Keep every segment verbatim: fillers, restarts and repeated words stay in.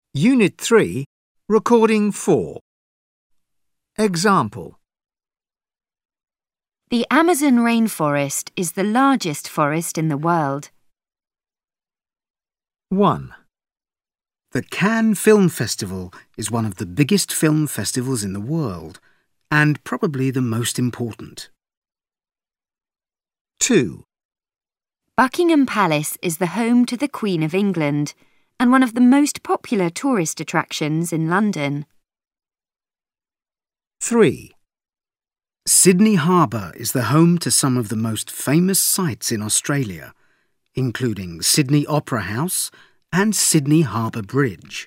Unit three, Recording four. Example. The Amazon rainforest is the largest forest in the world. one. The Cannes Film Festival is one of the biggest film festivals in the world, and probably the most important. two. Buckingham Palace is the home to the Queen of England and one of the most popular tourist attractions in London. three. Sydney Harbour is the home to some of the most famous sites in Australia, including Sydney Opera House and Sydney Harbour Bridge.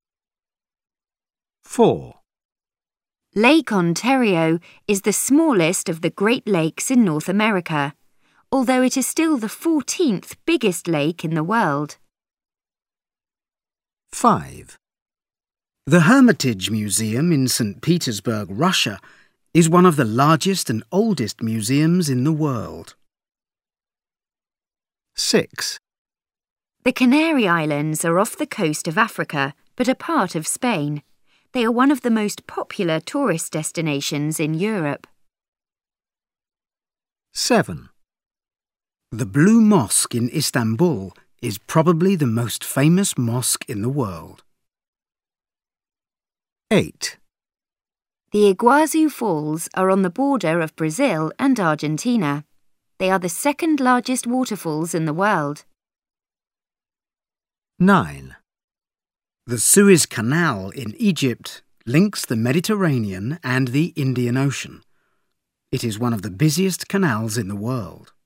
four. Lake Ontario is the smallest of the Great Lakes in North America, although it is still the fourteenth biggest lake in the world. five. The Hermitage Museum in Saint Petersburg, Russia, is one of the largest and oldest museums in the world. six. The Canary Islands are off the coast of Africa, but are part of Spain. They are one of the most popular tourist destinations in Europe. seven. The Blue Mosque in Istanbul is probably the most famous mosque in the world. eight. The Iguazu Falls are on the border of Brazil and Argentina. They are the second largest waterfalls in the world. nine. The Suez Canal in Egypt links the Mediterranean and the Indian Ocean. It is one of the busiest canals in the world.